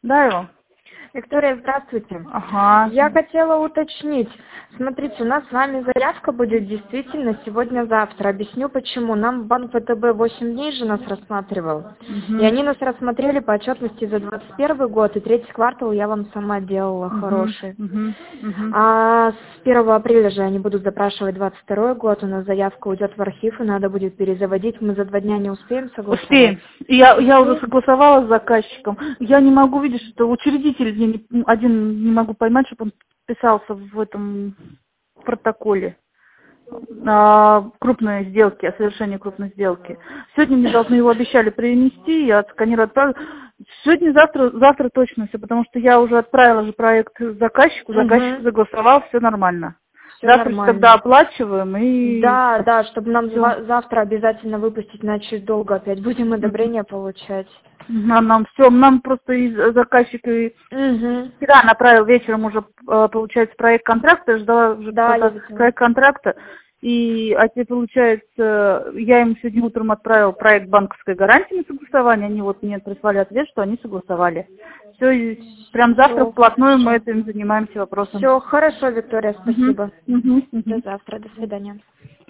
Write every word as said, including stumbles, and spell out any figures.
Да, его? Виктория, здравствуйте. Ага. Я хотела уточнить. Смотрите, у нас с вами заявка будет действительно сегодня-завтра. Объясню почему. Нам банк ВТБ восемь дней же нас рассматривал. Угу. И они нас рассмотрели по отчетности за двадцать первый год, и третий квартал я вам сама делала Угу. хороший. Угу. Угу. А с первого апреля же они будут запрашивать двадцать второй год. У нас заявка уйдет в архив, и надо будет перезаводить. Мы за два дня не успеем согласовать? Успеем. Я, я уже согласовала с заказчиком. Я не могу видеть, что учредитель я не- один не могу поймать, чтобы он писался в этом протоколе. А, крупные сделки, о совершении крупной сделки. Сегодня мне должны его обещали принести, я отсканирую, отправлю. Сегодня, завтра, завтра точно все, потому что я уже отправила же проект заказчику, заказчик Угу. заголосовал, все нормально. Все Завтра нормально. когда оплачиваем и... Да, да, чтобы нам Всё. зва- завтра обязательно выпустить, иначе долго опять будем одобрение получать. Нам, нам все, нам просто из заказчик и Угу. вчера направил вечером уже, э, получается, проект контракта, я ждала уже Да, я пока видела. проект контракта, и, а теперь, получается, я им сегодня утром отправила проект банковской гарантии на согласование, они вот мне прислали ответ, что они согласовали. Все, и прям завтра Всё, вплотную мы хорошо. этим занимаемся вопросом. Все хорошо, Виктория, спасибо. Мгм, мгм, До мгм. завтра, до свидания.